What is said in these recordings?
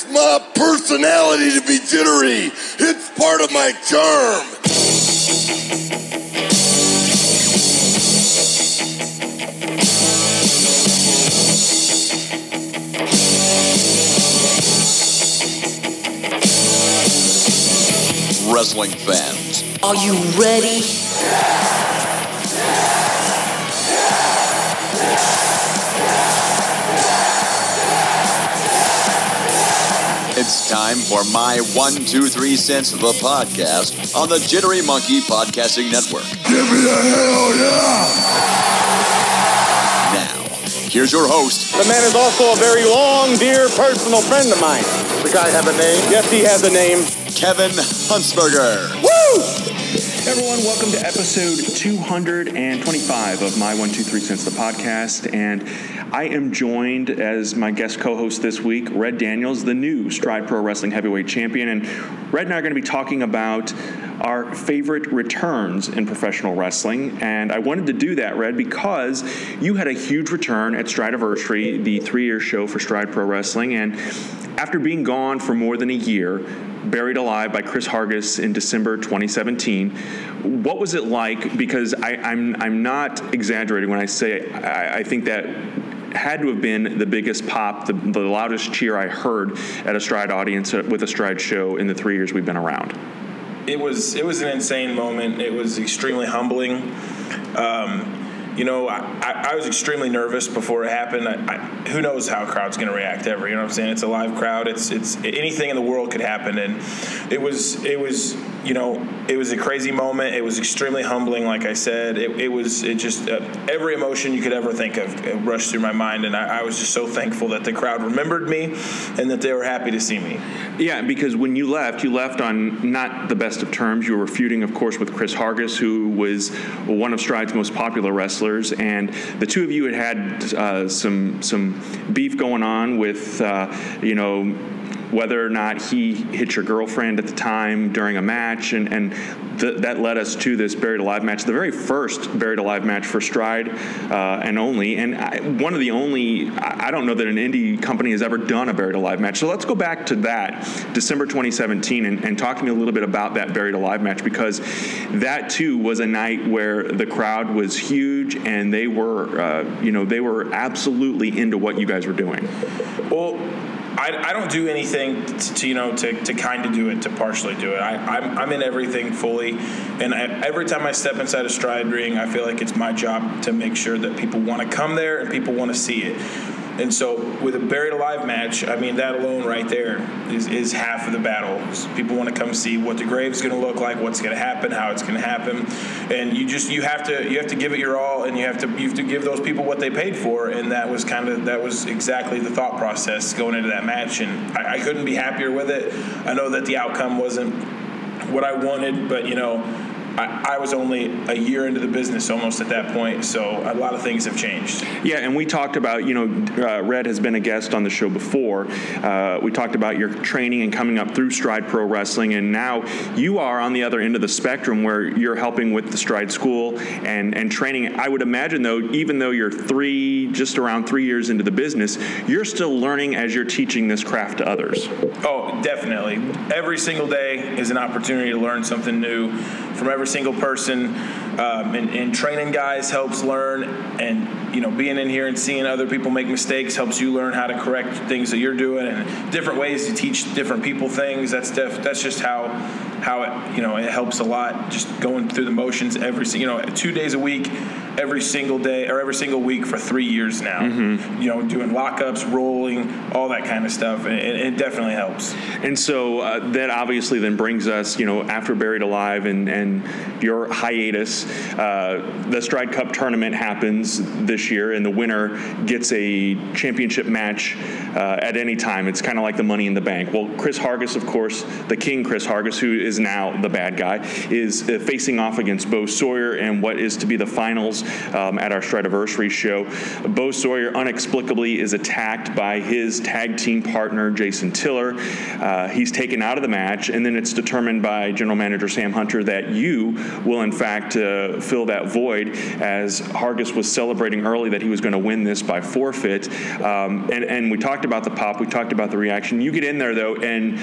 It's my personality to be jittery. It's part of my charm. Wrestling fans, are you ready? It's time for my 1, 2, 3 cents of the podcast on the Jittery Monkey Podcasting Network. Give me a hell yeah! Now, here's your host. The man is also a very long, dear personal friend of mine. The guy have a name? Yes, he has a name. Kevin Huntsberger. Woo! Everyone, welcome to episode 225 of My 1, 2, 3 Cents, the podcast. And I am joined as my guest co-host this week, Red Daniels, the new Stride Pro Wrestling Heavyweight Champion. And Red and I are going to be talking about our favorite returns in professional wrestling. And I wanted to do that, Red, because you had a huge return at Strideversary, the 3-year show for Stride Pro Wrestling. And after being gone for more than a year, buried alive by Chris Hargis in December 2017. What was it like? Because I'm not exaggerating when I say I think that had to have been the biggest pop, the loudest cheer I heard at a Stride audience with a Stride show in the 3 years we've been around. It was an insane moment. It was extremely humbling. I was extremely nervous before it happened. Who knows how a crowd's going to react ever? You know what I'm saying? It's a live crowd. It's anything in the world could happen, and it was a crazy moment. It was extremely humbling. Like I said, it just every emotion you could ever think of rushed through my mind, and I was just so thankful that the crowd remembered me and that they were happy to see me. Yeah, because when you left on not the best of terms. You were feuding, of course, with Chris Hargis, who was one of Stride's most popular wrestlers, and the two of you had some beef going on with whether or not he hit your girlfriend at the time during a match, and that led us to this Buried Alive match, the very first Buried Alive match for Stride and only, and one of the only, I don't know that an indie company has ever done a Buried Alive match. So let's go back to that, December 2017, and talk to me a little bit about that Buried Alive match, because that too was a night where the crowd was huge, and they were absolutely into what you guys were doing. Well, I don't do anything to kind of do it, to partially do it. I'm in everything fully, and every time I step inside a Stride ring, I feel like it's my job to make sure that people want to come there and people want to see it. And so with a Buried Alive match, I mean, that alone right there is half of the battle. People want to come see what the grave's going to look like, what's going to happen, how it's going to happen, and you have to give it your all, and you have to give those people what they paid for, and that was exactly the thought process going into that match, and I couldn't be happier with it. I know that the outcome wasn't what I wanted, but I was only a year into the business almost at that point, so a lot of things have changed. Yeah, and we talked about, Red has been a guest on the show before. We talked about your training and coming up through Stride Pro Wrestling, and now you are on the other end of the spectrum where you're helping with the Stride School and training. I would imagine, though, even though you're just around 3 years into the business, you're still learning as you're teaching this craft to others. Oh, definitely. Every single day is an opportunity to learn something new from every single person, and training guys helps learn, and being in here and seeing other people make mistakes helps you learn how to correct things that you're doing, and different ways to teach different people things. That's just how it it helps a lot, just going through the motions 2 days a week, every single day or every single week for 3 years now. Mm-hmm. Doing lockups, rolling, all that kind of stuff, and it definitely helps. And so that obviously then brings us, after Buried Alive and your hiatus, the Stride Cup tournament happens this year, and the winner gets a championship match at any time. It's kind of like the Money in the Bank. Well, Chris Hargis, of course, the King Chris Hargis, who is is now the bad guy, is facing off against Bo Sawyer in what is to be the finals at our Strideversary show. Bo Sawyer inexplicably is attacked by his tag team partner, Jason Tiller. He's taken out of the match, and then it's determined by General Manager Sam Hunter that you will, in fact, fill that void, as Hargis was celebrating early that he was going to win this by forfeit. And we talked about the pop. We talked about the reaction. You get in there, though, and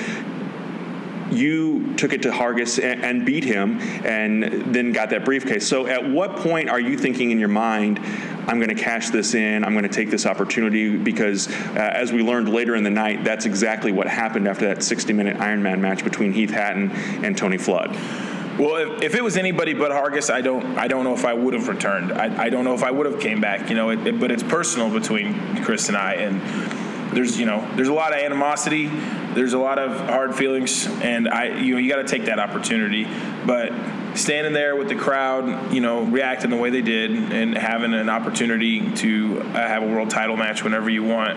you took it to Hargis and beat him and then got that briefcase. So at what point are you thinking in your mind, I'm going to cash this in, I'm going to take this opportunity? Because as we learned later in the night, that's exactly what happened after that 60-minute Iron Man match between Heath Hatton and Tony Flood. Well, if it was anybody but Hargis, I don't know if I would have returned. I don't know if I would have came back. But it's personal between Chris and I, and there's a lot of animosity, there's a lot of hard feelings, and you got to take that opportunity. But standing there with the crowd, reacting the way they did, and having an opportunity to have a world title match whenever you want,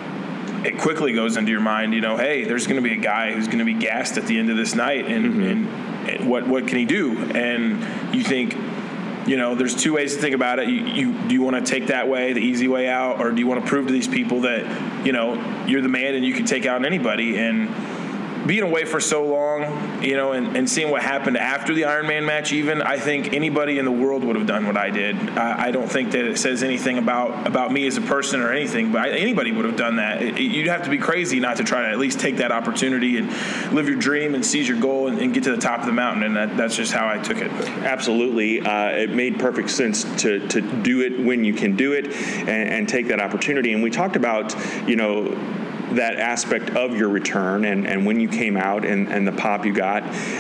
it quickly goes into your mind, hey, there's going to be a guy who's going to be gassed at the end of this night, and what can he do? And you think, there's two ways to think about it. Do you want to take that way, the easy way out, or do you want to prove to these people that, you're the man and you can take out anybody? And being away for so long, and seeing what happened after the Iron Man match, even, I think anybody in the world would have done what I did. I don't think that it says anything about me as a person or anything, but anybody would have done that. You'd have to be crazy not to try to at least take that opportunity and live your dream and seize your goal and get to the top of the mountain, and that's just how I took it. Absolutely. It made perfect sense to do it when you can do it and take that opportunity. And we talked about, that aspect of your return and when you came out and the pop you got.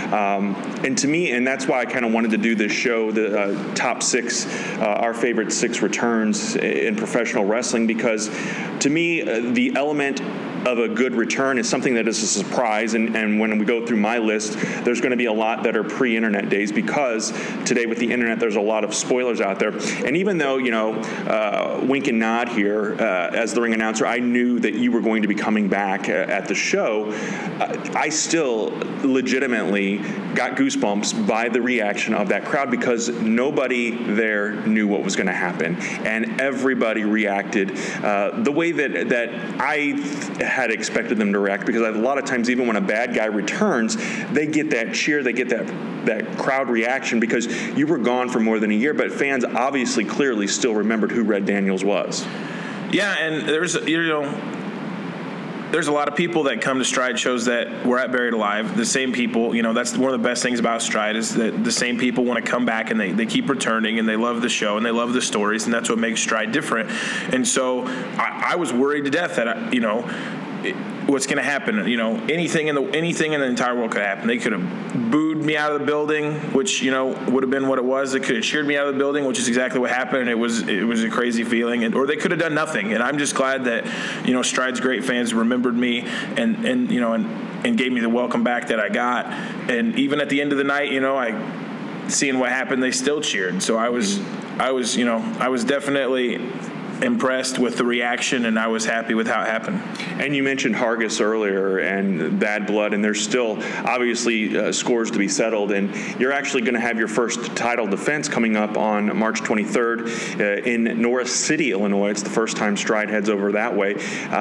And to me, and that's why I kind of wanted to do this show, the top 6, our favorite 6 returns in professional wrestling, because to me, the element of a good return is something that is a surprise, and when we go through my list, there's going to be a lot that are pre-internet days, because today with the internet there's a lot of spoilers out there. And even though, wink and nod here, as the ring announcer, I knew that you were going to be coming back at the show, I still legitimately got goosebumps by the reaction of that crowd, because nobody there knew what was going to happen, and everybody reacted the way that I had expected them to react, because a lot of times, even when a bad guy returns, they get that cheer, they get that crowd reaction, because you were gone for more than a year, but fans obviously clearly still remembered who Red Daniels was. Yeah, and there's a lot of people that come to Stride shows that we're at Buried Alive. The same people, that's one of the best things about Stride, is that the same people want to come back, and they keep returning, and they love the show, and they love the stories, and that's what makes Stride different. And so I was worried to death that, what's going to happen? Anything in the entire world could happen. They could have booed me out of the building, which would have been what it was. They could have cheered me out of the building, which is exactly what happened. And it was a crazy feeling. Or they could have done nothing. And I'm just glad that Stride's great fans remembered me and gave me the welcome back that I got. And even at the end of the night, seeing what happened, they still cheered. So I was definitely impressed with the reaction, and I was happy with how it happened. And you mentioned Hargis earlier and Bad Blood, and there's still obviously scores to be settled, and you're actually going to have your first title defense coming up on March 23rd in Norris City, Illinois. It's the first time Stride heads over that way.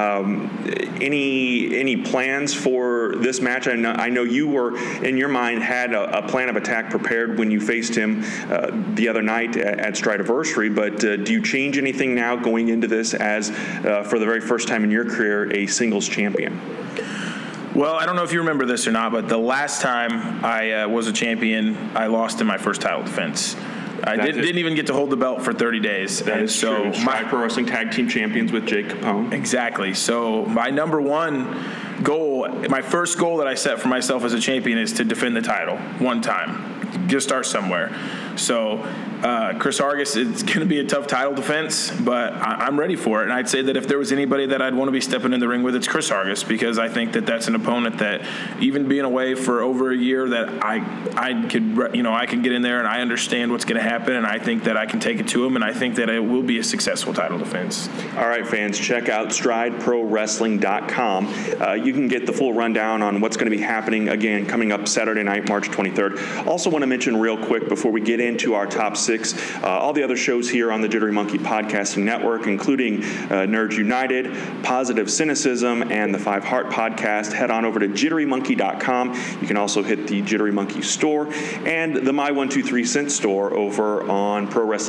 Any plans for this match? I know you were, in your mind, had a plan of attack prepared when you faced him the other night at Strideversary, but do you change anything now going into this as, for the very first time in your career, a singles champion? Well, I don't know if you remember this or not, but the last time I was a champion, I lost in my first title defense. I didn't even get to hold the belt for 30 days. That is true. Stride Pro Wrestling Tag Team Champions with Jake Capone. Exactly. So my number one goal, my first goal that I set for myself as a champion, is to defend the title one time. Just start somewhere. So Chris Argus, it's going to be a tough title defense, but I'm ready for it. And I'd say that if there was anybody that I'd want to be stepping in the ring with, it's Chris Argus, because I think that that's an opponent that, even being away for over a year, that I can get in there and I understand what's going to happen, and I think that I can take it to him, and I think that it will be a successful title defense. All right, fans, check out StrideProWrestling.com. You can get the full rundown on what's going to be happening again coming up Saturday night, March 23rd. Also want to mention real quick before we get into our top 6, all the other shows here on the Jittery Monkey Podcasting Network, including Nerds United, Positive Cynicism, and the 5 Heart Podcast. Head on over to JitteryMonkey.com. You can also hit the Jittery Monkey store and the My 123 Cents store over on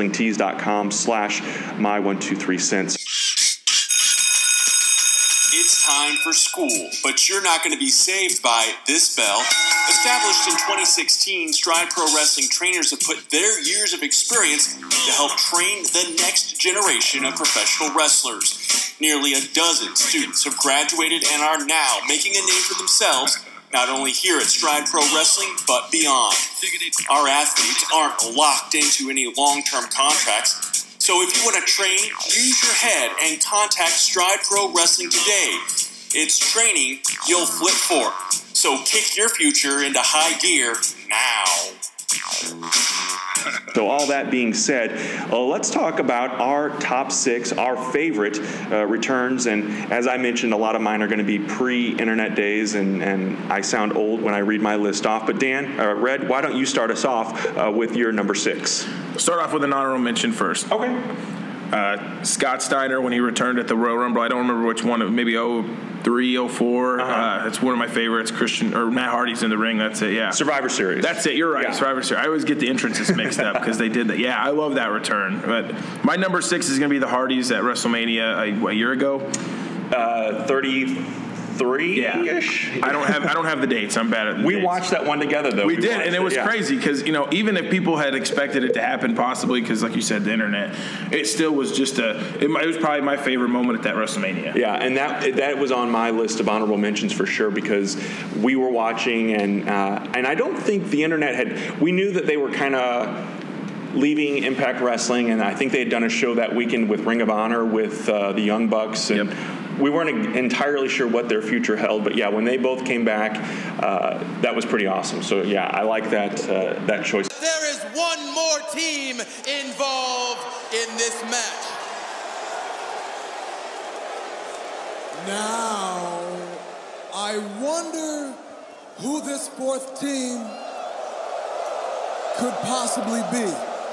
ProWrestlingTees.com/My123Cents. It's time for school, but you're not going to be saved by this bell. Established in 2016, Stride Pro Wrestling trainers have put their years of experience to help train the next generation of professional wrestlers. Nearly a dozen students have graduated and are now making a name for themselves, not only here at Stride Pro Wrestling, but beyond. Our athletes aren't locked into any long-term contracts, so if you want to train, use your head and contact Stride Pro Wrestling today. It's training you'll flip for. So kick your future into high gear now. So all that being said, let's talk about our top 6, our favorite returns. And as I mentioned, a lot of mine are going to be pre-internet days, and I sound old when I read my list off. But Dan, Red, why don't you start us off with your number 6? Start off with an honorable mention first. Okay. Scott Steiner, when he returned at the Royal Rumble, I don't remember which one, maybe 03, 04. It's one of my favorites. Matt Hardy's in the ring. That's it. Yeah. Survivor Series. That's it. You're right. Yeah. Survivor Series. I always get the entrances mixed up because they did that. Yeah, I love that return. But my number 6 is going to be the Hardys at WrestleMania a year ago. 33-ish. Yeah. I don't have the dates. I'm bad at the dates. We watched that one together, though. We did, and it was crazy because, even if people had expected it to happen possibly because, like you said, the internet, it still was just it was probably my favorite moment at that WrestleMania. Yeah, and that was on my list of honorable mentions for sure, because we were watching, and I don't think the internet we knew that they were kind of leaving Impact Wrestling, and I think they had done a show that weekend with Ring of Honor with the Young Bucks, and we weren't entirely sure what their future held, but yeah, when they both came back, that was pretty awesome. So yeah, I like that choice. There is one more team involved in this match. Now, I wonder who this 4th team could possibly be.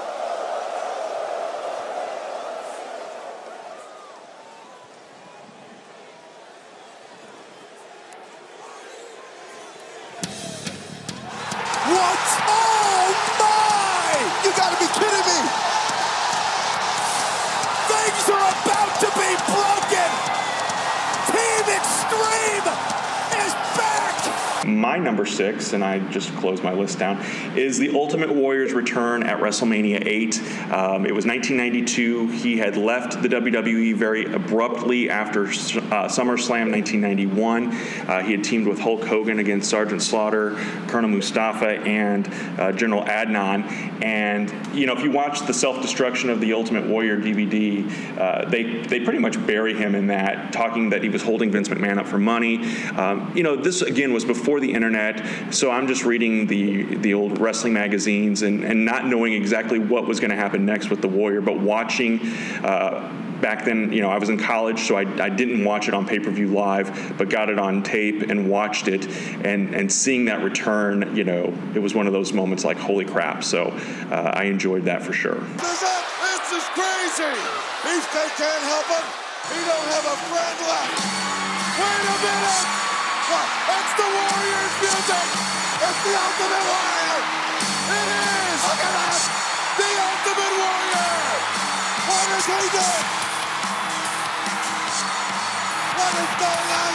My number 6, and I just closed my list down, is the Ultimate Warrior's return at WrestleMania 8. It was 1992. He had left the WWE very abruptly after SummerSlam 1991. He had teamed with Hulk Hogan against Sergeant Slaughter, Colonel Mustafa, and General Adnan. And, if you watch the Self-Destruction of the Ultimate Warrior DVD, they pretty much bury him in that, talking that he was holding Vince McMahon up for money. This, again, was before the internet, so I'm just reading the old wrestling magazines and not knowing exactly what was going to happen next with the Warrior, but watching back then, I was in college, so I didn't watch it on pay-per-view live, but got it on tape and watched it, and seeing that return, it was one of those moments like, holy crap. So I enjoyed that for sure. This is crazy. Beefcake can't help him. He don't have a friend left. Wait a minute. That's the Warrior's music. It's the Ultimate Warrior. It is. Look at that. The Ultimate Warrior. What is he doing? What is going on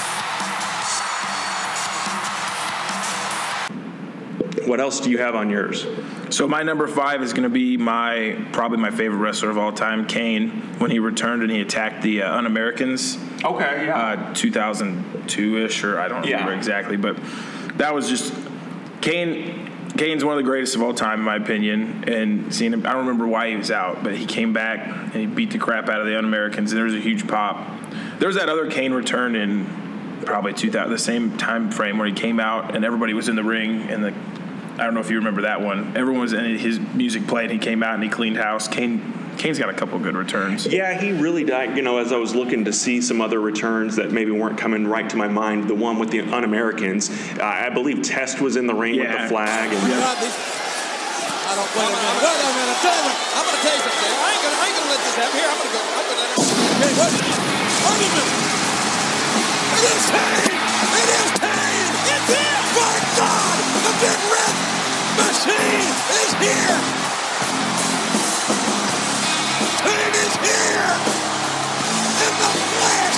here? What else do you have on yours? So my number 5 is going to be probably my favorite wrestler of all time, Kane, when he returned and he attacked the Un-Americans. Okay, yeah. 2002-ish, or I don't remember exactly, but that was just Kane. Kane's one of the greatest of all time, in my opinion. And seeing him, I don't remember why he was out, but he came back and he beat the crap out of the Un-Americans, and there was a huge pop. There was that other Kane return in probably 2000, the same time frame where he came out and everybody was in the ring, and I don't know if you remember that one. Everyone was in his music played. He came out and he cleaned house. Kane's got a couple good returns. Yeah, he really died. As I was looking to see some other returns that maybe weren't coming right to my mind, the one with the Un-Americans, I believe Test was in the ring with the flag. And I don't. Wait a minute. I'm going to tell you something. I ain't going to let this happen. Here, I'm going to go. Okay, what? Wait a minute. It is Kane! It is Kane! It's him! My God! The big red machine is here! Kane is here! In the flesh!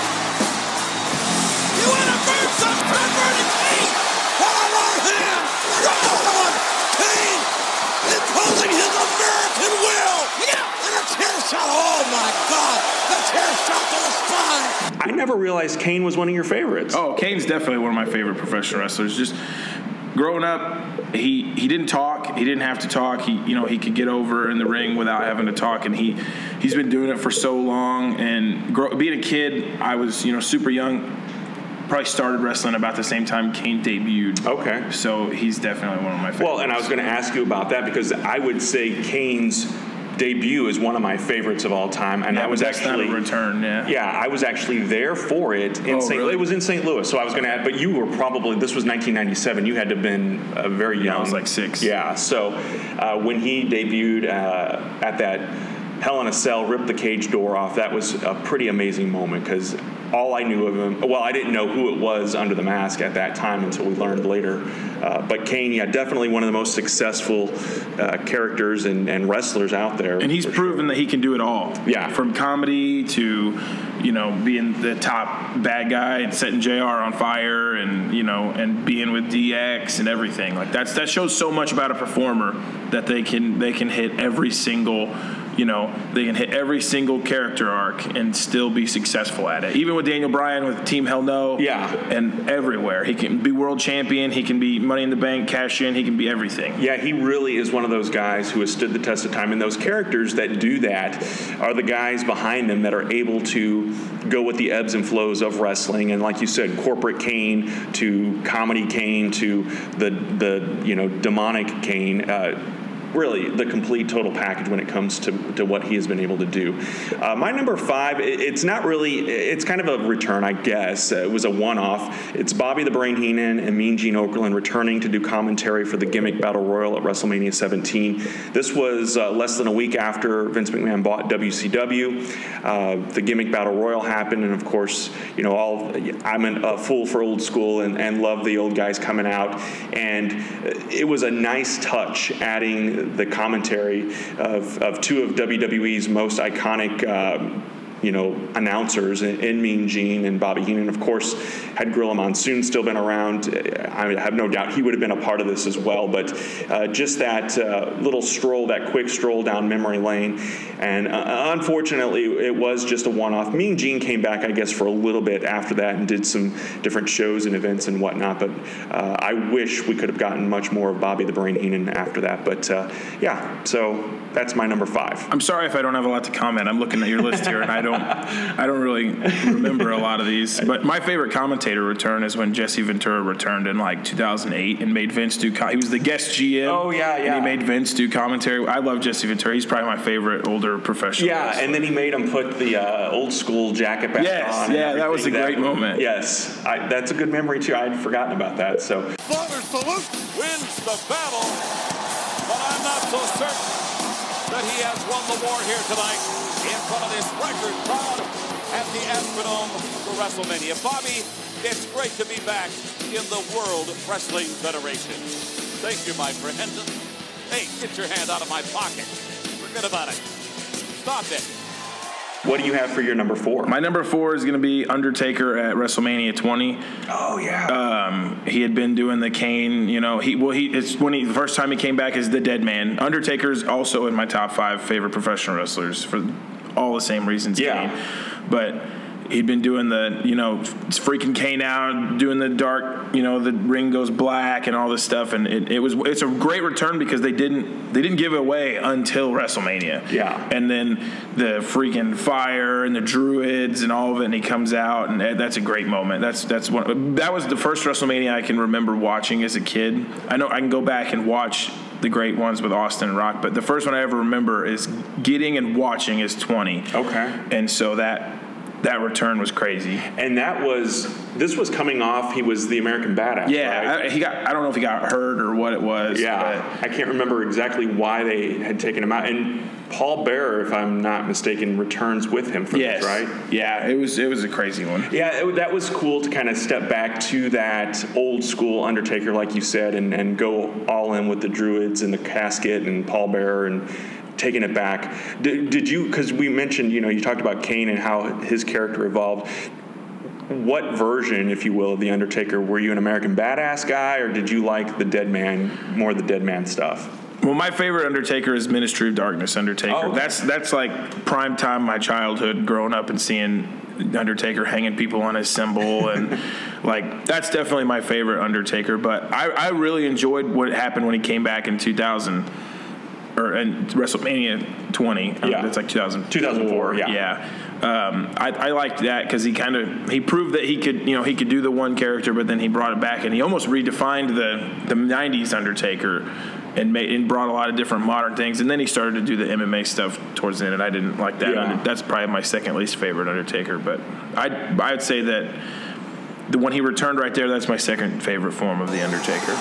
You want to burn some pepper to Kane? What a right hand! Come on! Kane is pulling his American will! And a chair shot! Oh my God! The chair shot to the spine! I never realized Kane was one of your favorites. Oh, Kane's definitely one of my favorite professional wrestlers. Just growing up, he didn't talk. He didn't have to talk. He could get over in the ring without having to talk, and he's been doing it for so long. And being a kid, I was super young. Probably started wrestling about the same time Kane debuted. Okay. So he's definitely one of my favorites. Well, and I was going to ask you about that because I would say Kane's debut is one of my favorites of all time, and I was actually a return. Yeah, I was actually there for it in St. Really? It was in St. Louis, so I was going to add. But you were probably, this was 1997. You had to have been very young. I was like 6. Yeah. So when he debuted at that Hell in a Cell, ripped the cage door off, that was a pretty amazing moment because all I knew of him, well, I didn't know who it was under the mask at that time until we learned later. But Kane, definitely one of the most successful characters and wrestlers out there. And he's proven that he can do it all. Yeah. From comedy to, being the top bad guy and setting JR on fire and, and being with DX and everything. Like that shows so much about a performer that they can hit every single they can hit every single character arc and still be successful at it. Even with Daniel Bryan with Team Hell No. Yeah. And everywhere. He can be world champion. He can be Money in the Bank, cash in. He can be everything. Yeah, he really is one of those guys who has stood the test of time. And those characters that do that are the guys behind them that are able to go with the ebbs and flows of wrestling. And like you said, corporate Kane to comedy Kane to the demonic Kane. Really the complete total package when it comes to what he has been able to do. My number 5, it's not really, it's kind of a return, I guess. It was a one-off. It's Bobby the Brain Heenan and Mean Gene Okerlund returning to do commentary for the Gimmick Battle Royal at WrestleMania 17. This was less than a week after Vince McMahon bought WCW. The Gimmick Battle Royal happened, and of course, I'm a fool for old school and love the old guys coming out. And it was a nice touch adding the commentary of two of WWE's most iconic announcers in Mean Gene and Bobby Heenan. Of course, had Gorilla Monsoon still been around, I have no doubt he would have been a part of this as well. But just that little stroll, that quick stroll down memory lane. And unfortunately, it was just a one-off. Mean Gene came back, I guess, for a little bit after that and did some different shows and events and whatnot. But I wish we could have gotten much more of Bobby the Brain Heenan after that. But so that's my number 5. I'm sorry if I don't have a lot to comment. I'm looking at your list here, and I don't really remember a lot of these. But my favorite commentator return is when Jesse Ventura returned in like 2008 and made Vince do. He was the guest GM. Oh yeah. And he made Vince do commentary. I love Jesse Ventura. He's probably my favorite older professional. Yeah, wrestler. And then he made him put the old school jacket back on. Yes, that was a great moment. Yes, that's a good memory too. I had forgotten about that. So Father Salute wins the battle, but I'm not so certain that he has won the war here tonight in front of this record crowd at the Astrodome for WrestleMania. Bobby, it's great to be back in the World Wrestling Federation. Thank you, my friend. Hey, get your hand out of my pocket. Forget about it. Stop it. What do you have for your number 4? My number 4 is going to be Undertaker at WrestleMania 20. Oh yeah. He had been doing the Kane. The first time he came back as the Dead Man. Undertaker's also in my top 5 favorite professional wrestlers for all the same reasons. Yeah. Kane. But He'd been doing the, freaking Kane out, doing the dark, the ring goes black and all this stuff, and it's a great return because they didn't give it away until WrestleMania. Yeah. And then the freaking fire and the Druids and all of it, and he comes out, and that's a great moment. That was the first WrestleMania I can remember watching as a kid. I know I can go back and watch the great ones with Austin and Rock, but the first one I ever remember is getting and watching is 20. Okay. And so that return was crazy. And this was coming off, he was the American Badass. Yeah, right? I don't know if he got hurt or what it was. Yeah, I can't remember exactly why they had taken him out. And Paul Bearer, if I'm not mistaken, returns with him for this, right? Yeah, it was a crazy one. Yeah, that was cool to kind of step back to that old school Undertaker, like you said, and go all in with the Druids and the casket and Paul Bearer and taking it back. Did you, because we mentioned, you talked about Kane and how his character evolved. What version, if you will, of The Undertaker? Were you an American Badass guy, or did you like the Dead Man, more of the Dead Man stuff? Well, my favorite Undertaker is Ministry of Darkness Undertaker. Oh, okay. That's like prime time my childhood, growing up and seeing Undertaker hanging people on his symbol, and like that's definitely my favorite Undertaker. But I really enjoyed what happened when he came back in 2000. And WrestleMania 20. Yeah. It's like 2004, yeah. I liked that because he proved that he could do the one character, but then he brought it back and he almost redefined the 90s Undertaker and brought a lot of different modern things. And then he started to do the MMA stuff towards the end, and I didn't like that. Yeah. That's probably my second least favorite Undertaker, but I'd say that when he returned right there, that's my second favorite form of the Undertaker.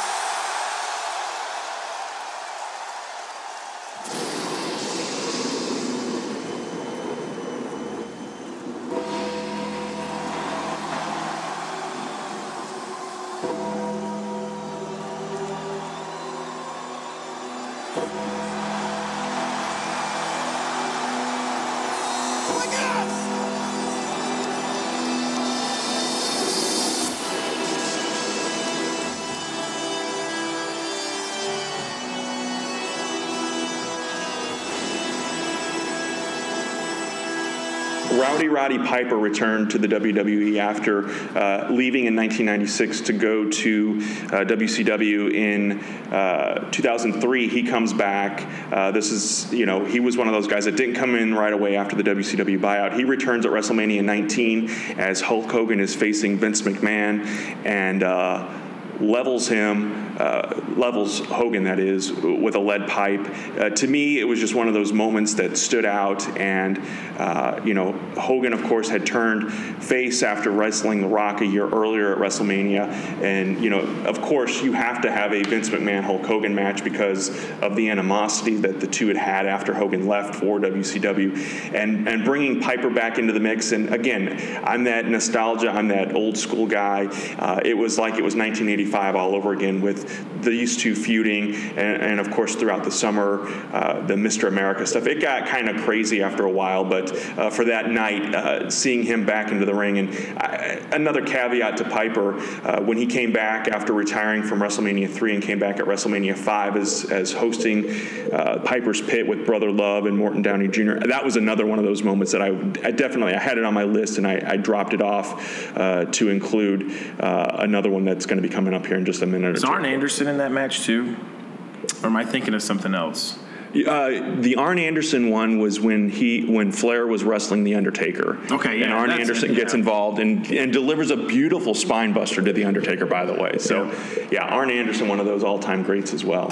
Roddy Piper returned to the WWE after leaving in 1996 to go to WCW in 2003. He comes back. This is, he was one of those guys that didn't come in right away after the WCW buyout. He returns at WrestleMania 19 as Hulk Hogan is facing Vince McMahon and levels Hogan, that is, with a lead pipe. To me, it was just one of those moments that stood out. And, Hogan, of course, had turned face after wrestling The Rock a year earlier at WrestleMania. And, of course, you have to have a Vince McMahon-Hulk Hogan match because of the animosity that the two had after Hogan left for WCW. And bringing Piper back into the mix. And, again, I'm that nostalgia. I'm that old school guy. It was like it was 1985 all over again with these two feuding, and of course throughout the summer, the Mr. America stuff. It got kind of crazy after a while, but for that night, seeing him back into the ring, and another caveat to Piper, when he came back after retiring from WrestleMania 3 and came back at WrestleMania 5 as hosting Piper's Pit with Brother Love and Morton Downey Jr., that was another one of those moments that I had it on my list, and I dropped it off to include another one that's going to be coming up here in just a minute or two. Is Arn Anderson in that match too? Or am I thinking of something else? The Arn Anderson one was when Flair was wrestling The Undertaker. Okay, yeah. And Arn Anderson gets involved and delivers a beautiful spine buster to The Undertaker, by the way. So, yeah, Arn Anderson, one of those all-time greats as well.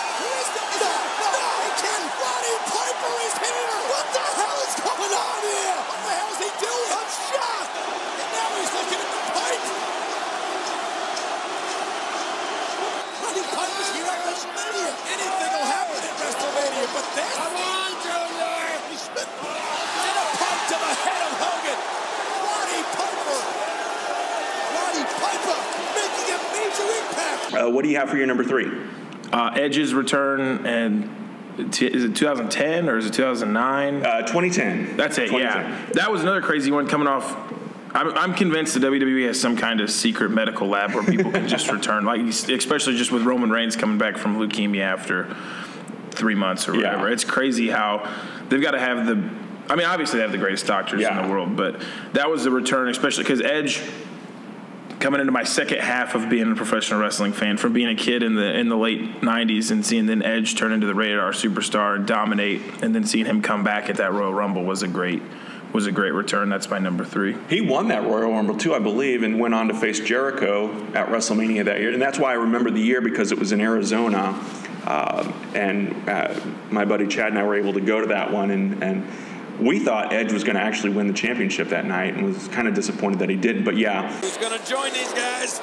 What do you have for your number 3? Edge's return, and is it 2010 or is it 2009? 2010. That's it, 2010. yeah. That was another crazy one coming off. I'm convinced the WWE has some kind of secret medical lab where people can just return, like especially just with Roman Reigns coming back from leukemia after 3 months or whatever. Yeah. It's crazy how they've got to have I mean, obviously they have the greatest doctors in the world, but that was the return, especially because Edge, coming into my second half of being a professional wrestling fan, from being a kid in the late 90s and seeing then Edge turn into the Rated R superstar and dominate, and then seeing him come back at that Royal Rumble was a great return. That's my number 3. He won that Royal Rumble too, I believe, and went on to face Jericho at WrestleMania that year. And that's why I remember the year, because it was in Arizona, and my buddy Chad and I were able to go to that one, and we thought Edge was going to actually win the championship that night, and was kind of disappointed that he didn't. But yeah, who's going to join these guys?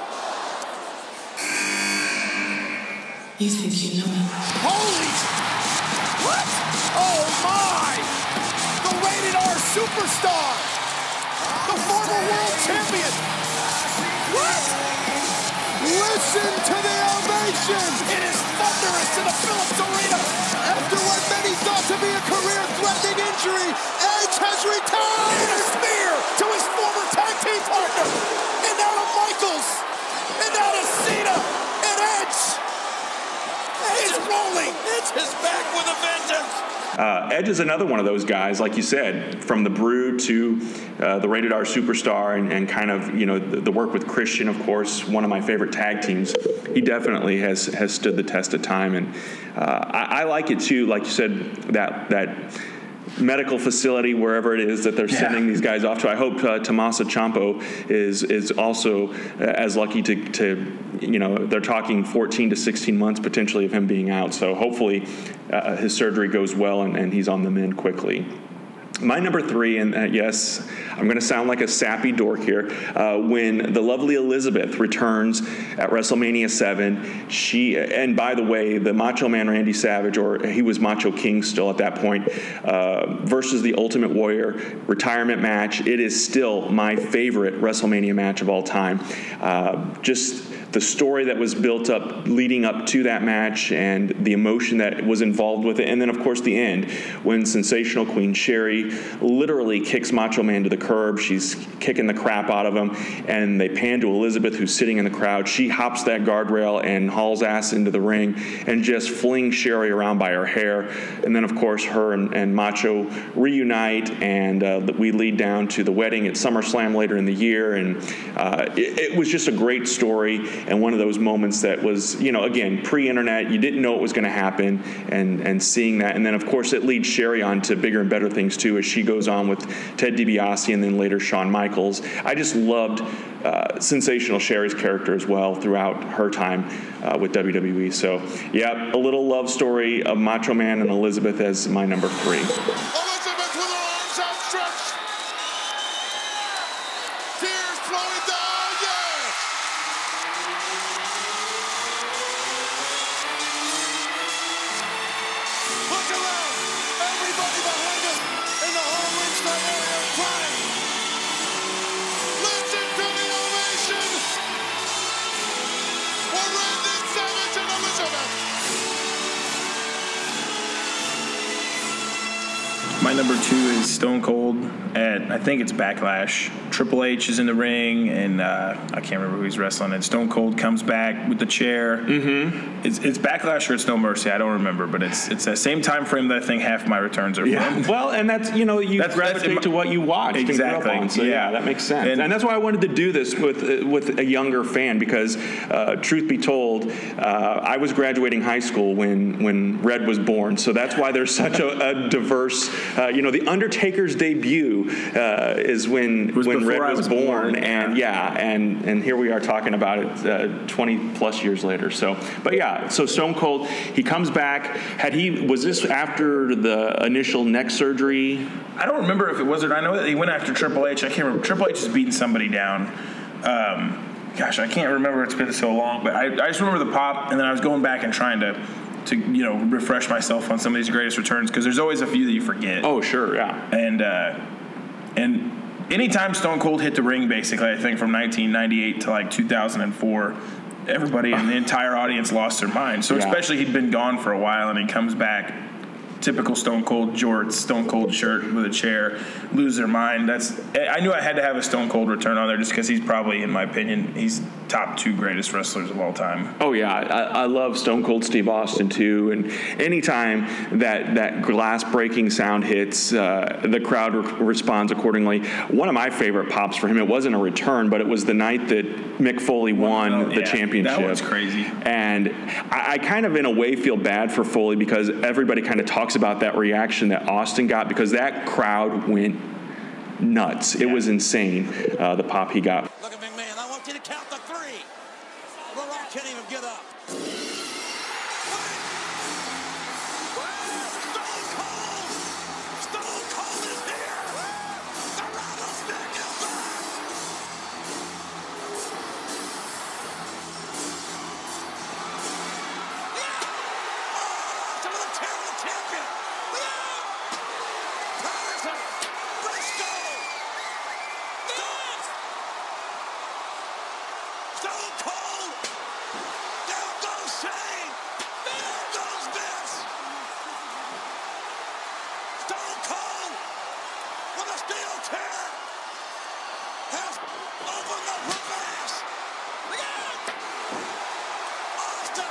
You think you know me? Holy! What? Oh my! The Rated R superstar! The former world champion! What? Listen to the ovation! It is thunderous in the Phillips Arena! After what many thought to be a career-threatening injury, Edge has retired! And a spear to his former tag team partner! And now to Michaels! And now to Cena! And Edge! Edge rolling! Edge is back with a vengeance! Edge is another one of those guys, like you said, from the Brood to the Rated R superstar, and kind of, the work with Christian, of course, one of my favorite tag teams. He definitely has stood the test of time, and I like it too. Like you said, that medical facility, wherever it is that they're sending these guys off to. I hope Tommaso Ciampa is also as lucky to they're talking 14 to 16 months potentially of him being out. So hopefully his surgery goes well and he's on the mend quickly. My number 3, and yes, I'm going to sound like a sappy dork here, when the lovely Elizabeth returns at WrestleMania 7, and by the way, the Macho Man Randy Savage, or he was Macho King still at that point, versus the Ultimate Warrior retirement match. It is still my favorite WrestleMania match of all time. Just the story that was built up leading up to that match, and the emotion that was involved with it, and then of course the end, when sensational Queen Sherry literally kicks Macho Man to the curb. She's kicking the crap out of him, and they pan to Elizabeth, who's sitting in the crowd. She hops that guardrail and hauls ass into the ring and just flings Sherry around by her hair. And then of course her and Macho reunite, and we lead down to the wedding at SummerSlam later in the year, and it was just a great story. And one of those moments that was, again, pre-internet, you didn't know what was going to happen, and seeing that. And then, of course, it leads Sherry on to bigger and better things, too, as she goes on with Ted DiBiase and then later Shawn Michaels. I just loved sensational Sherry's character as well throughout her time with WWE. So, yeah, a little love story of Macho Man and Elizabeth as my number 3. Elizabeth with her arms outstretched. Tears flowing down, yes! Look around. Everybody behind us in the home ringside area crying. Listen to the ovation for Randy Savage and Elizabeth. My number 2 is Stone Cold at, I think it's Backlash. Triple H is in the ring, and I can't remember who he's wrestling. And Stone Cold comes back with the chair. Mm-hmm. It's Backlash or it's No Mercy. I don't remember, but it's that same time frame that I think half my returns are from. Well, and that's, you gravitate to what you watched and grew up on. So yeah, that makes sense. And that's why I wanted to do this with a younger fan, because truth be told, I was graduating high school when Red was born. So that's why there's such a diverse, the Undertaker's debut is when Red was born. And and here we are talking about it 20 plus years later. So Stone Cold, he comes back. Was this after the initial neck surgery? I don't remember if it was, or I know that he went after Triple H. I can't remember. Triple H is beating somebody down. Gosh, I can't remember. It's been so long, but I just remember the pop, and then I was going back and trying to refresh myself on some of these greatest returns, because there's always a few that you forget. Oh, sure, yeah. And anytime Stone Cold hit the ring, basically, I think from 1998 to like 2004, everybody in the entire audience lost their mind. So especially he'd been gone for a while, and he comes back typical Stone Cold jorts, Stone Cold shirt with a chair, lose their mind. I knew I had to have a Stone Cold return on there just because he's probably, in my opinion, he's top 2 greatest wrestlers of all time. Oh, yeah. I love Stone Cold Steve Austin, too. And anytime that glass-breaking sound hits, the crowd responds accordingly. One of my favorite pops for him, it wasn't a return, but it was the night that Mick Foley won the championship. That was crazy. And I kind of, in a way, feel bad for Foley because everybody kind of talks about that reaction that Austin got because that crowd went nuts. It was insane, the pop he got. Look at McMahon. I want you to count the 3. The Rock can't even get up. Stone Cold is here. The rattlesnake is back. Some of the champion. Patterson. Briscoe. Stone Cold. Down goes Shane. Down goes Vince. Stone Cold with a steel chair has opened the crevasse. Austin.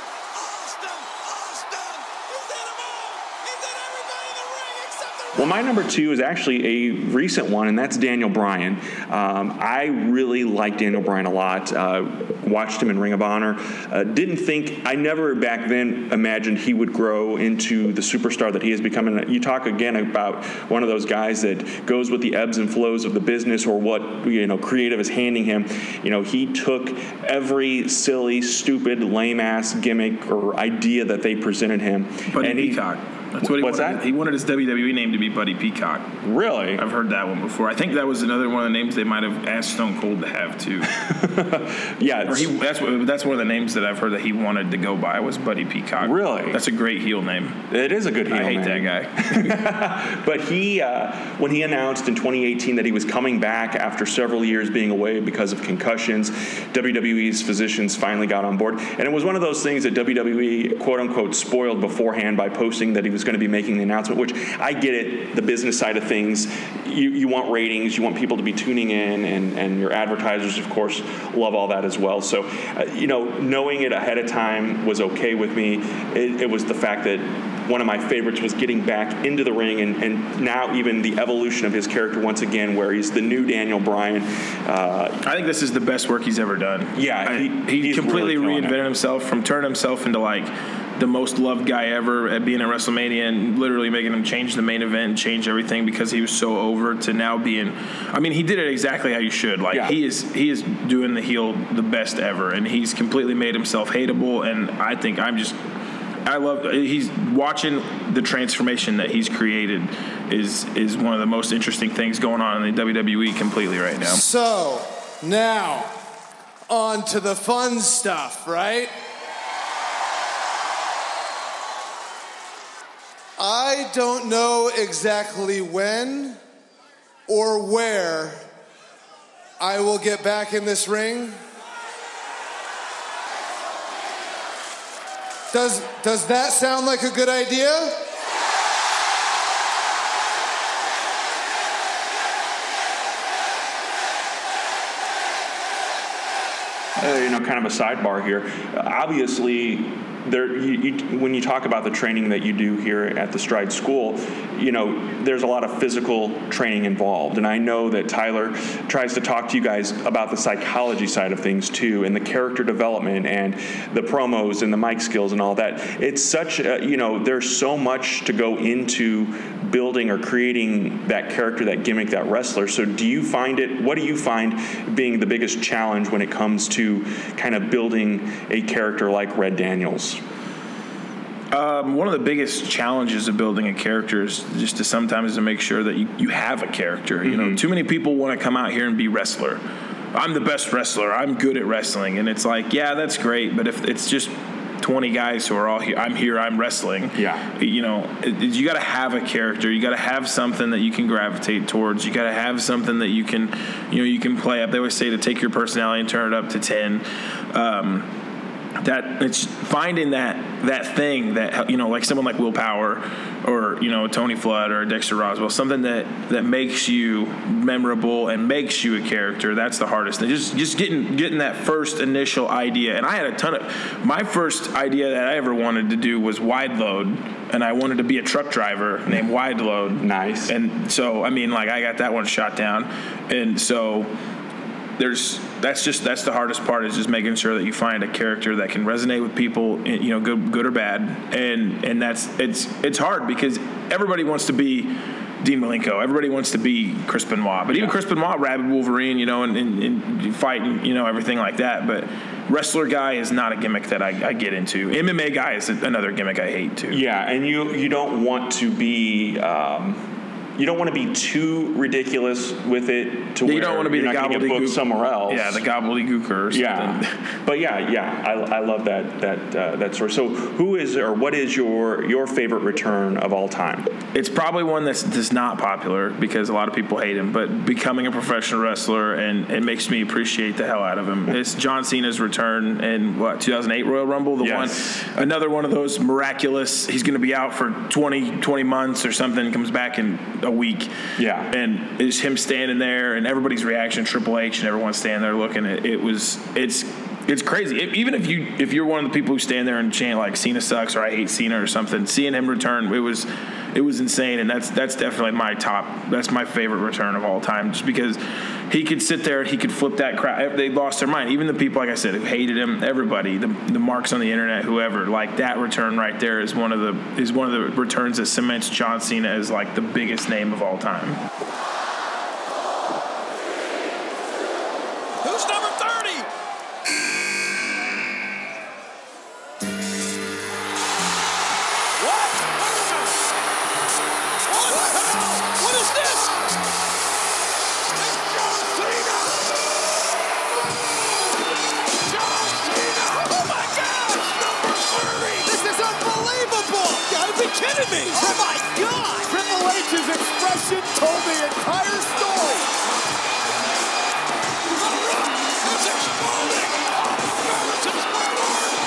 He did them all. He did everybody in the ring except the Well, my number 2 is actually a recent one, and that's Daniel Bryan. I really like Daniel Bryan a lot. Watched him in Ring of Honor. I never back then imagined he would grow into the superstar that he has become. And you talk again about one of those guys that goes with the ebbs and flows of the business or what creative is handing him. He took every silly, stupid, lame-ass gimmick or idea that they presented him. Buddy Peacock. That's what he What's wanted. that? He wanted his WWE name to be Buddy Peacock. Really? I've heard that one before. I think that was another one of the names they might have asked Stone Cold to have too. Yeah. That's one of the names that I've heard that he wanted to go by was Buddy Peacock. Really? That's a great heel name. It is a good heel name. I hate that guy. But he, when he announced in 2018 that he was coming back after several years being away because of concussions, WWE's physicians finally got on board. And it was one of those things that WWE, quote unquote, spoiled beforehand by posting that he was going to be making the announcement, which I get it, the business side of things. You want ratings, you want people to be tuning in, and your advertisers, of course, love all that as well. So, knowing it ahead of time was okay with me. It was the fact that one of my favorites was getting back into the ring and now even the evolution of his character once again, where he's the new Daniel Bryan. I think this is the best work he's ever done. Yeah. He completely really reinvented himself from turning himself into like the most loved guy ever at being at WrestleMania and literally making him change the main event and change everything because he was so over to now being, he did it exactly how you should. He is doing the heel the best ever, and he's completely made himself hateable, and I think he's watching the transformation that he's created is one of the most interesting things going on in the WWE completely right now. So, now, on to the fun stuff, right? I don't know exactly when or where I will get back in this ring. Does that sound like a good idea? Kind of a sidebar here. Obviously, when you talk about the training that you do here at the Stride School, there's a lot of physical training involved. And I know that Tyler tries to talk to you guys about the psychology side of things too, and the character development and the promos and the mic skills and all that. It's such, there's so much to go into building or creating that character, that gimmick, that wrestler. So what do you find being the biggest challenge when it comes to kind of building a character like Red Daniels? One of the biggest challenges of building a character is just to make sure that you have a character. Mm-hmm. Too many people want to come out here and be wrestler. I'm the best wrestler. I'm good at wrestling. And it's like, yeah, that's great. But if it's just 20 guys who are all here, I'm wrestling. Yeah. You got to have a character. You got to have something that you can gravitate towards. You got to have something that you can play up. They always say to take your personality and turn it up to 10. that it's finding that thing that, you know, like someone like Will Power or, you know, Tony Flood or Dexter Roswell, something that makes you memorable and makes you a character. That's the hardest thing. Just getting that first initial idea. And I had a ton of, my first idea that I ever wanted to do was Wide Load, and I wanted to be a truck driver named Wide Load. Nice. And so, I mean, like, I got that one shot down. And so that's the hardest part, is just making sure that you find a character that can resonate with people, you know, good or bad. And it's hard because everybody wants to be Dean Malenko. Everybody wants to be Chris Benoit. But even Chris Benoit, Rabid Wolverine, you know, and fighting, you know, everything like that. But wrestler guy is not a gimmick that I get into. MMA guy is another gimmick I hate too. Yeah, and you don't want to be you don't want to be too ridiculous with it to where you don't want to be you're the not going to get booked somewhere else. Yeah, the gobbledygooker or something. Yeah, but I love that story. So who is or what is your favorite return of all time? It's probably one that's not popular because a lot of people hate him, but becoming a professional wrestler, and it makes me appreciate the hell out of him. It's John Cena's return in 2008 Royal Rumble, another one of those miraculous, he's going to be out for 20 months or something, comes back in a week. Yeah. And it's him standing there and everybody's reaction, Triple H and everyone standing there looking. It's crazy. Even if you're one of the people who stand there and chant like Cena sucks or I hate Cena or something, seeing him return, it was insane. And that's definitely that's my favorite return of all time, just because he could sit there and he could flip that crowd. They lost their mind. Even the people, like I said, who hated him, everybody, the marks on the internet, whoever, like that return right there is one of the returns that cements John Cena as like the biggest name of all time. Who's number 30? What? What the hell? What is this? Kidding me? Oh my God! Triple H's expression told the entire story. The Rock is exploding. Madison Square Garden.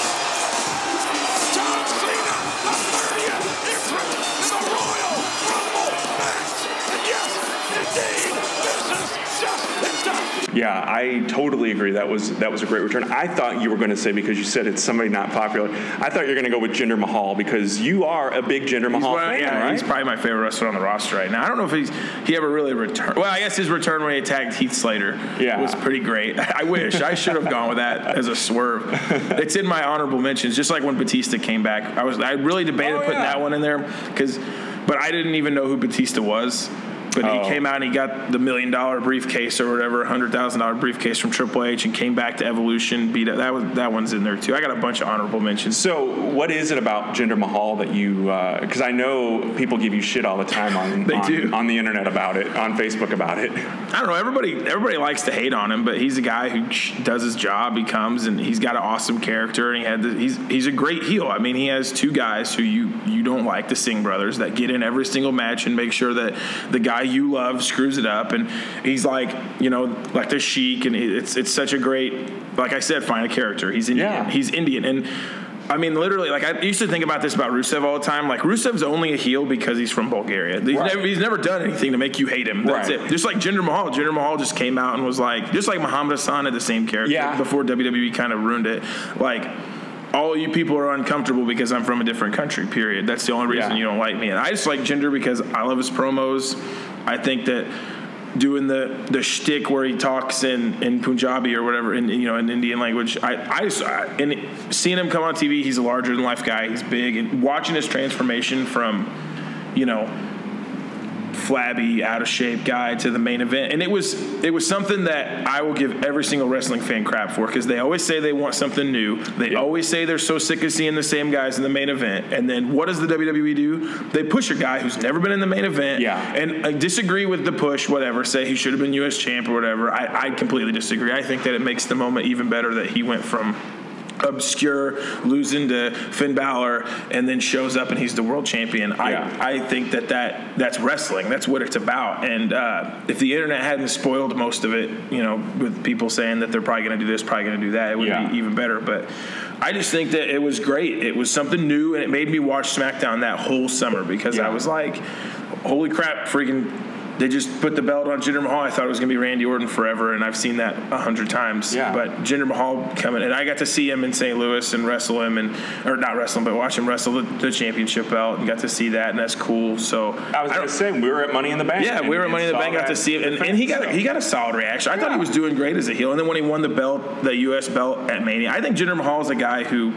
John Cena, the 30th entrant in the Royal Rumble match. And yes, indeed, this is just fantastic. Yeah, I totally agree. That was a great return. I thought you were going to say, because you said it's somebody not popular, I thought you were going to go with Jinder Mahal, because you are a big Jinder Mahal fan, right? He's probably my favorite wrestler on the roster right now. I don't know if he ever really returned. Well, I guess his return when he attacked Heath Slater was pretty great. I wish I should have gone with that as a swerve. It's in my honorable mentions, just like when Batista came back. I really debated putting that one in there but I didn't even know who Batista was. But he came out and he got the $1 million briefcase or whatever, $100,000 briefcase from Triple H, and came back to Evolution. Beat it. That one's in there too. I got a bunch of honorable mentions. So, what is it about Jinder Mahal that you? Because I know people give you shit all the time on the internet about it, on Facebook about it. I don't know. Everybody likes to hate on him, but he's a guy who does his job. He comes and he's got an awesome character, and he's a great heel. I mean, he has two guys who you don't like, the Singh brothers, that get in every single match and make sure that the guy you love screws it up. And he's like, you know, like the Sheik, and it's such a great, like I said, find a character. He's Indian. Yeah. He's Indian. And I mean, literally, like I used to think about this about Rusev all the time. Like, Rusev's only a heel because he's from Bulgaria. He's never done anything to make you hate him. That's it. Just like Jinder Mahal. Jinder Mahal just came out and was like, just like Muhammad Hassan had the same character before WWE kind of ruined it. Like, all you people are uncomfortable because I'm from a different country, period. That's the only reason you don't like me. And I just like Jinder because I love his promos. I think that doing the shtick where he talks in Punjabi or whatever, in Indian language, and seeing him come on TV, he's a larger than life guy. He's big, and watching his transformation from, flabby, out of shape guy to the main event, and it was something that I will give every single wrestling fan crap for, because they always say they want something new. They always say they're so sick of seeing the same guys in the main event, and then what does the WWE do? They push a guy who's never been in the main event, and I disagree with the push, whatever, say he should have been U.S. champ or whatever. I completely disagree. I think that it makes the moment even better that he went from obscure, losing to Finn Balor, and then shows up and he's the world champion. I think that's wrestling. That's what it's about. And if the internet hadn't spoiled most of it, with people saying that they're probably going to do this, probably going to do that, it would be even better. But I just think that it was great. It was something new, and it made me watch SmackDown that whole summer because I was like, holy crap, freaking... They just put the belt on Jinder Mahal. I thought it was going to be Randy Orton forever, and I've seen that 100 times. Yeah. But Jinder Mahal coming, and I got to see him in St. Louis and wrestle him, or not wrestle him, but watch him wrestle the championship belt, and got to see that, and that's cool. So I was going to say, we were at Money in the Bank. Yeah, we were at Money in the Bank, got to see it, and he got a solid reaction. I thought he was doing great as a heel, and then when he won the belt, the U.S. belt at Mania, I think Jinder Mahal is a guy who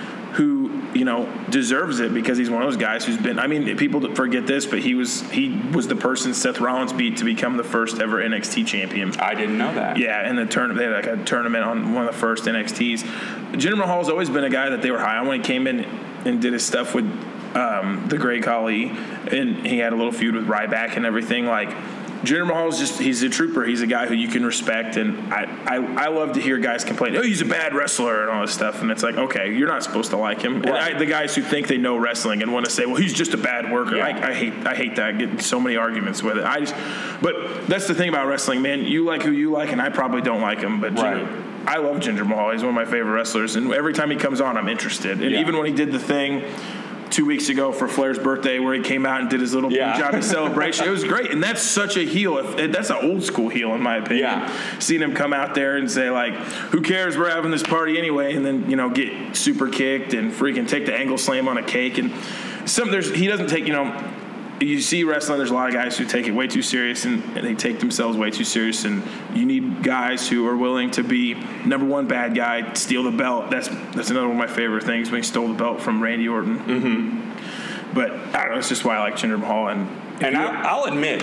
deserves it because he's one of those guys who's been. I mean, people forget this, but he was the person Seth Rollins beat to become the first ever NXT champion. I didn't know that. Yeah, in the tournament, they had like a tournament on one of the first NXTs. Jinder Mahal's always been a guy that they were high on when he came in and did his stuff with the Great Khali, and he had a little feud with Ryback and everything. Like, Jinder Mahal's he's a trooper. He's a guy who you can respect, and I love to hear guys complain, he's a bad wrestler and all this stuff, and it's like, okay, you're not supposed to like him. Right. And the guys who think they know wrestling and want to say, well, he's just a bad worker. Yeah. I hate that. I get so many arguments with it. But that's the thing about wrestling, man. You like who you like, and I probably don't like him, but I love Jinder Mahal. He's one of my favorite wrestlers, and every time he comes on, I'm interested. And even when he did the thing 2 weeks ago for Flair's birthday where he came out and did his little Punjabi celebration. It was great. And that's such a heel. That's an old school heel, in my opinion. Yeah. Seeing him come out there and say, like, who cares? We're having this party anyway. And then, get super kicked and freaking take the angle slam on a cake. And he doesn't take, you see wrestling, there's a lot of guys who take it way too serious and they take themselves way too serious, and you need guys who are willing to be number one bad guy, steal the belt. That's another one of my favorite things, when he stole the belt from Randy Orton. Mm-hmm. But I don't know, it's just why I like Jinder Mahal. And I'll admit,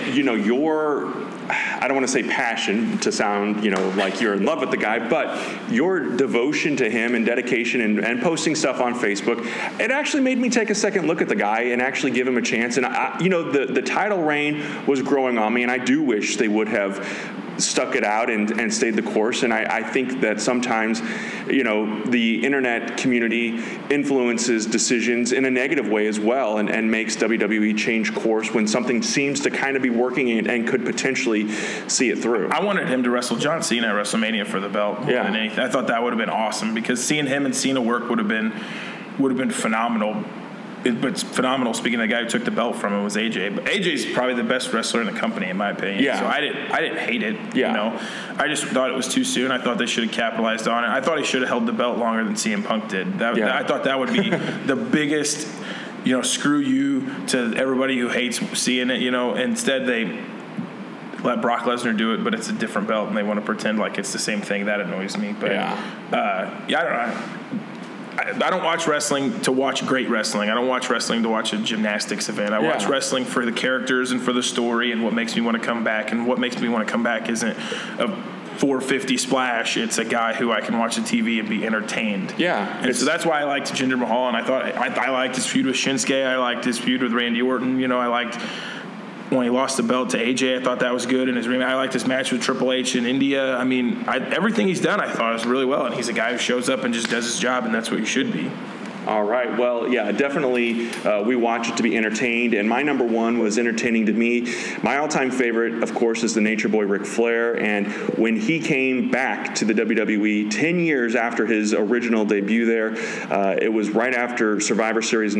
I don't want to say passion to sound, like you're in love with the guy, but your devotion to him and dedication and posting stuff on Facebook, it actually made me take a second look at the guy and actually give him a chance. And, the title reign was growing on me, and I do wish they would have stuck it out and stayed the course. And I think that sometimes, the internet community influences decisions in a negative way as well, and makes WWE change course when something seems to kind of be working and could potentially see it through. I wanted him to wrestle John Cena at WrestleMania for the belt more than anything. I thought that would have been awesome, because seeing him and Cena work would have been phenomenal. But it's phenomenal. Speaking of the guy who took the belt from him was AJ. But AJ's probably the best wrestler in the company, in my opinion. Yeah. So I didn't hate it. Yeah. I just thought it was too soon. I thought they should have capitalized on it. I thought he should have held the belt longer than CM Punk did. I thought that would be the biggest, screw you to everybody who hates seeing it. Instead they let Brock Lesnar do it, but it's a different belt, and they want to pretend like it's the same thing. That annoys me. But I don't know. I don't watch wrestling to watch great wrestling. I don't watch wrestling to watch a gymnastics event. I watch wrestling for the characters and for the story and what makes me want to come back. And what makes me want to come back isn't a 450 splash. It's a guy who I can watch the TV and be entertained. Yeah. And so that's why I liked Jinder Mahal, and I thought I liked his feud with Shinsuke. I liked his feud with Randy Orton. I liked when he lost the belt to AJ. I thought that was good. And I liked his match with Triple H in India. I mean, everything he's done, I thought was really well. And he's a guy who shows up and just does his job, and that's what he should be. All right. Well, yeah, definitely we watch it to be entertained. And my number one was entertaining to me. My all-time favorite, of course, is the Nature Boy Ric Flair. And when he came back to the WWE 10 years after his original debut there, it was right after Survivor Series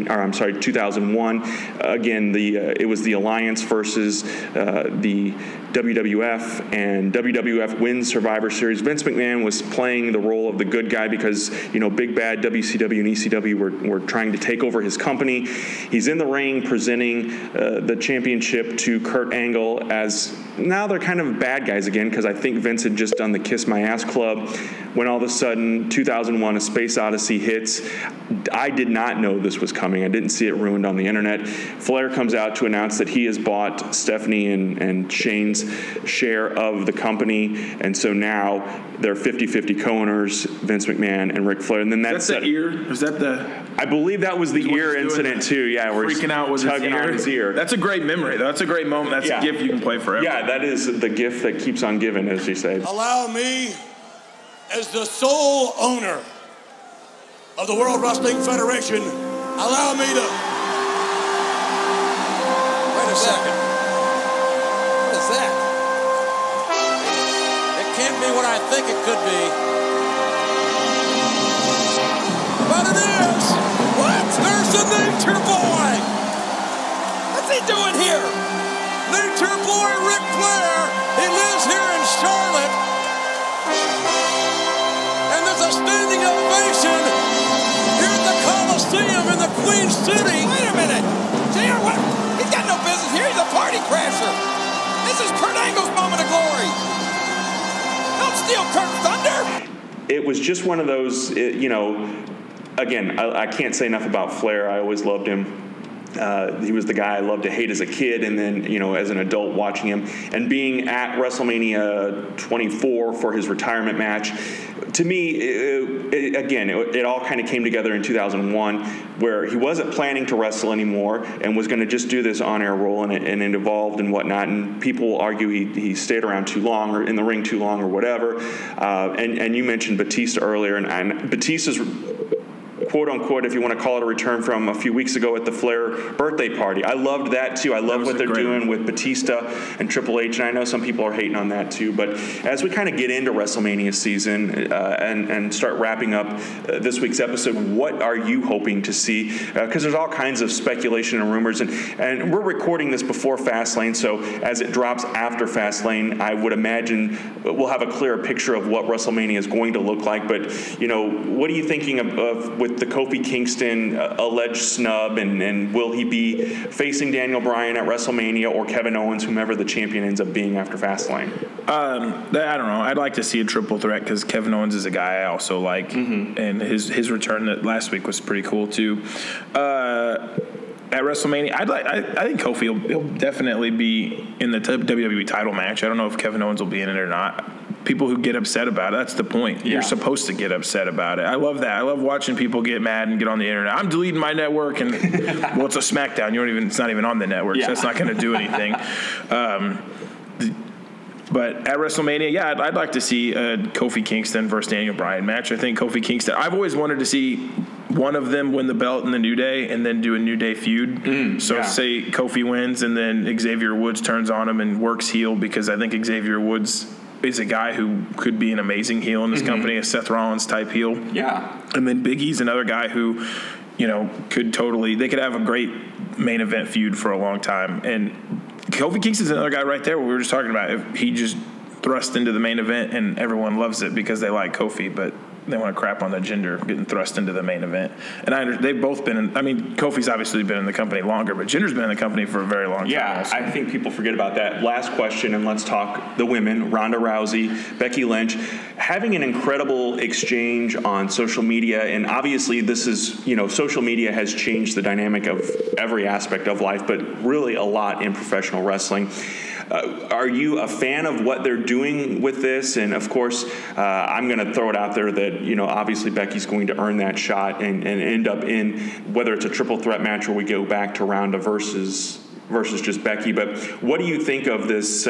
2001. Again, it was the Alliance versus the WWF, and WWF wins Survivor Series. Vince McMahon was playing the role of the good guy because, big bad WCW and ECW were trying to take over his company. He's in the ring presenting the championship to Kurt Angle, as now they're kind of bad guys again, because I think Vince had just done the Kiss My Ass Club when all of a sudden 2001 A Space Odyssey hits. I did not know this was coming. I didn't see it ruined on the internet. Flair comes out to announce that he has bought Stephanie and Shane's share of the company, and so now they're 50-50 co-owners, Vince McMahon and Ric Flair. And then that's the ear? Was that the? I believe that was the ear incident too. Yeah, where freaking out was tugging on his ear. That's a great memory. That's a great moment. That's a gift you can play forever. Yeah, that is the gift that keeps on giving, as you say. Allow me, as the sole owner of the World Wrestling Federation, allow me to... Wait a second. What is that? It can't be what I think it could be. But it is! What? There's the Nature Boy! What's he doing here? Nature Boy Ric Flair! He lives here in Charlotte! And there's a standing ovation here at the Coliseum in the Queen City! Wait a minute! JR, what? He's got no business here. He's a party crasher. This is Kurt Angle's moment of glory. Don't steal Kurt's thunder. It was just one of those, again, I can't say enough about Flair. I always loved him. He was the guy I loved to hate as a kid, and then, as an adult watching him. And being at WrestleMania 24 for his retirement match, to me, it all kind of came together in 2001, where he wasn't planning to wrestle anymore and was going to just do this on-air role, and it evolved and whatnot. And people will argue he stayed around too long or in the ring too long or whatever. And you mentioned Batista earlier, and Batista's quote-unquote, if you want to call it a return from a few weeks ago at the Flair birthday party. I loved that, too. I love what they're doing with Batista and Triple H, and I know some people are hating on that, too. But as we kind of get into WrestleMania season and start wrapping up this week's episode, what are you hoping to see? Because there's all kinds of speculation and rumors, and we're recording this before Fastlane, so as it drops after Fastlane, I would imagine we'll have a clearer picture of what WrestleMania is going to look like. But, what are you thinking of with the Kofi Kingston alleged snub, and will he be facing Daniel Bryan at WrestleMania or Kevin Owens, whomever the champion ends up being after Fastlane? I don't know. I'd like to see a triple threat because Kevin Owens is a guy I also like, and his return last week was pretty cool too. At WrestleMania, I think Kofi will definitely be in the WWE title match. I don't know if Kevin Owens will be in it or not. People who get upset about it, that's the point. Yeah. You're supposed to get upset about it. I love that. I love watching people get mad and get on the internet. I'm deleting my network, and well, it's a SmackDown. It's not even on the network, so that's not going to do anything. But at WrestleMania, I'd like to see a Kofi Kingston versus Daniel Bryan match. I think Kofi Kingston, I've always wanted to see one of them win the belt in the New Day and then do a New Day feud. Say Kofi wins and then Xavier Woods turns on him and works heel, because I think Xavier Woods is a guy who could be an amazing heel in this company, a Seth Rollins type heel. Yeah. And then Big E's another guy who, they could have a great main event feud for a long time. And Kofi Kingston's another guy right there, what we were just talking about. If he just thrust into the main event and everyone loves it because they like Kofi, but they want to crap on the gender getting thrust into the main event. And they've both been Kofi's obviously been in the company longer, but Jinder's been in the company for a very long time. Yeah, also. I think people forget about that. Last question, and let's talk the women. Ronda Rousey, Becky Lynch, having an incredible exchange on social media. And obviously this is, social media has changed the dynamic of every aspect of life, but really a lot in professional wrestling. Are you a fan of what they're doing with this? And of course, I'm going to throw it out there that, obviously Becky's going to earn that shot and end up in, whether it's a triple threat match or we go back to Ronda versus just Becky. But what do you think of this,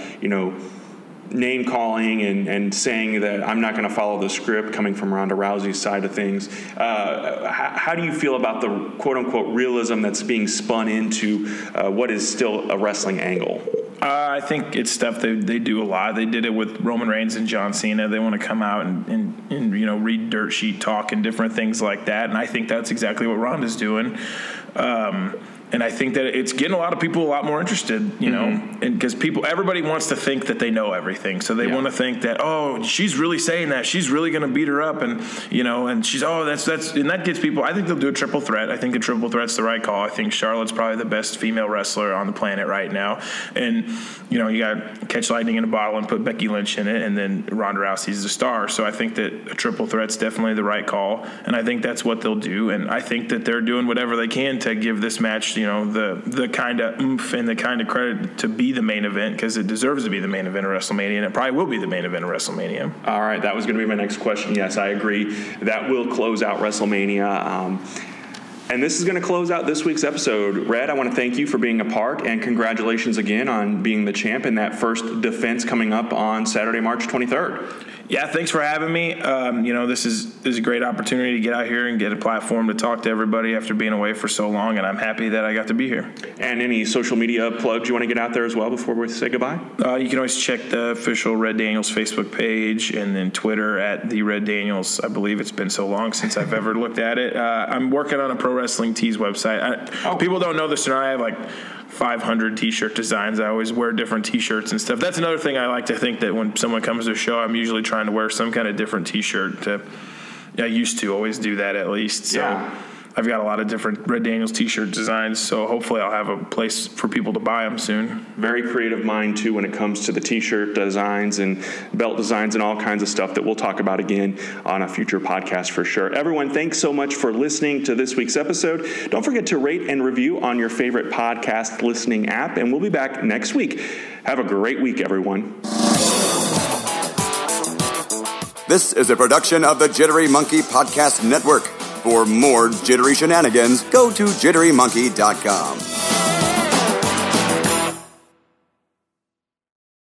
name calling and saying that I'm not going to follow the script coming from Ronda Rousey's side of things? How do you feel about the quote unquote realism that's being spun into what is still a wrestling angle? I think it's stuff they do a lot. They did it with Roman Reigns and John Cena. They want to come out and read dirt sheet talk and different things like that. And I think that's exactly what Ronda's doing. And I think that it's getting a lot of people a lot more interested, and because everybody wants to think that they know everything. So they want to think that, oh, she's really saying that. She's really going to beat her up. And, and she's, and that gets people, I think they'll do a triple threat. I think a triple threat's the right call. I think Charlotte's probably the best female wrestler on the planet right now. And, you got to catch lightning in a bottle and put Becky Lynch in it. And then Ronda Rousey's the star. So I think that a triple threat's definitely the right call. And I think that's what they'll do. And I think that they're doing whatever they can to give this match, the kind of oomph and the kind of credit to be the main event, because it deserves to be the main event of WrestleMania, and it probably will be the main event of WrestleMania. All right, that was going to be my next question. Yes, I agree. That will close out WrestleMania. And this is going to close out this week's episode. Red, I want to thank you for being a part, and congratulations again on being the champ in that first defense coming up on Saturday, March 23rd. Yeah, thanks for having me. This is a great opportunity to get out here and get a platform to talk to everybody after being away for so long, and I'm happy that I got to be here. And any social media plugs you want to get out there as well before we say goodbye? You can always check the official Red Daniels Facebook page and then Twitter at the Red Daniels. I believe it's been so long since I've ever looked at it. I'm working on a Pro Wrestling Tees website. People don't know this, and I have like 500 T-shirt designs. I always wear different T-shirts and stuff. That's another thing I like to think, that when someone comes to a show, I'm usually trying to wear some kind of different T-shirt. I used to always do that at least. So yeah. I've got a lot of different Red Daniels T-shirt designs, so hopefully I'll have a place for people to buy them soon. Very creative mind, too, when it comes to the T-shirt designs and belt designs and all kinds of stuff that we'll talk about again on a future podcast for sure. Everyone, thanks so much for listening to this week's episode. Don't forget to rate and review on your favorite podcast listening app, and we'll be back next week. Have a great week, everyone. This is a production of the Jittery Monkey Podcast Network. For more jittery shenanigans, go to jitterymonkey.com.